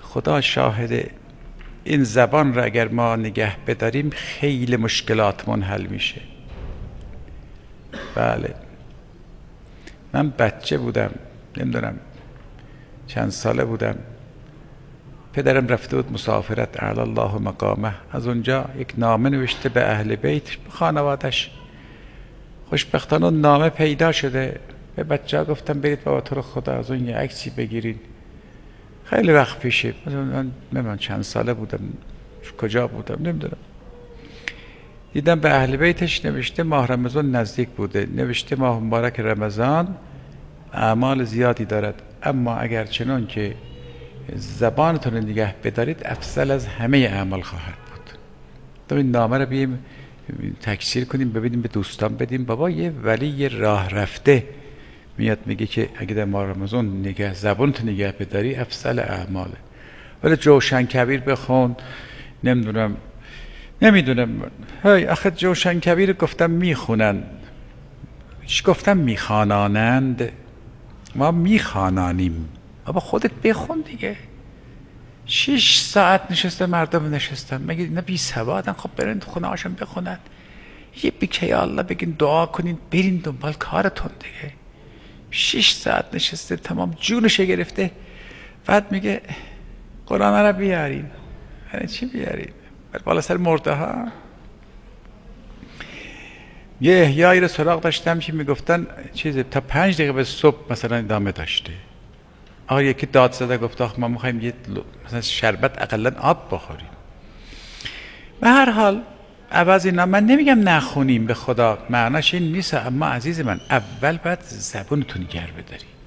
خدا شاهده این زبان را اگر ما نگه بداریم خیلی مشکلاتمون حل میشه. بله، من بچه بودم، نمیدونم چند ساله بودم، پدرم رفته بود مسافرت اعلی الله مقامه، از اونجا یک نامه نوشته به اهل بیت، به خانوادش. خوشبختانه نامه پیدا شده. به بچه ها گفتم برید بابا تو رو خدا از اون یه عکسی بگیرید. خیلی وقت پیشه، من نمیدونم چند ساله بودم، کجا بودم نمیدونم. دیدم به اهل بیتش نوشته ماه رمضان نزدیک بوده، نوشته ماه مبارک رمضان اعمال زیادی دارد، اما اگر چنان که زبانتون رو نگه بدارید افضل از همه اعمال خواهد بود. تو این نامه رو بیایم تکثیر کنیم، ببینیم به دوستان بدیم. بابا یه ولی یه راه رفته میاد میگه که اگه در ماه رمضان زبانتو نگه بداری افضل اعماله. ولی جوشن کبیر بخون، نمیدونم هی آخه جوشن کبیر گفتم میخونن، چی گفتم میخوانانند، ما میخوانانیم. بابا خودت بخون دیگه. 6 ساعت نشسته مردم نشستن، مگه اینا بی سوادن؟ خب برین خونه هاشون بخونن، یه بیکه الله بگین دعا کنین برین دنبال کارتون دیگه. 6 ساعت نشسته تمام جونش گرفته، بعد میگه قرآن رو بیارین. یعنی چی بیارین؟ بالا سر مرده ها. یه احیایی رو سراغ داشتم که میگفتن تا 5 دقیقه به صبح مثلا ادامه داشته. آقا یکی داد زده گفت آخ ما میخوایم یه مثلا شربت اقلا آب بخوریم. به هر حال عوض اینا من نمیگم نخونیم، به خدا معناش این نیست، اما عزیز من اول باید زبونتون نگه بداری.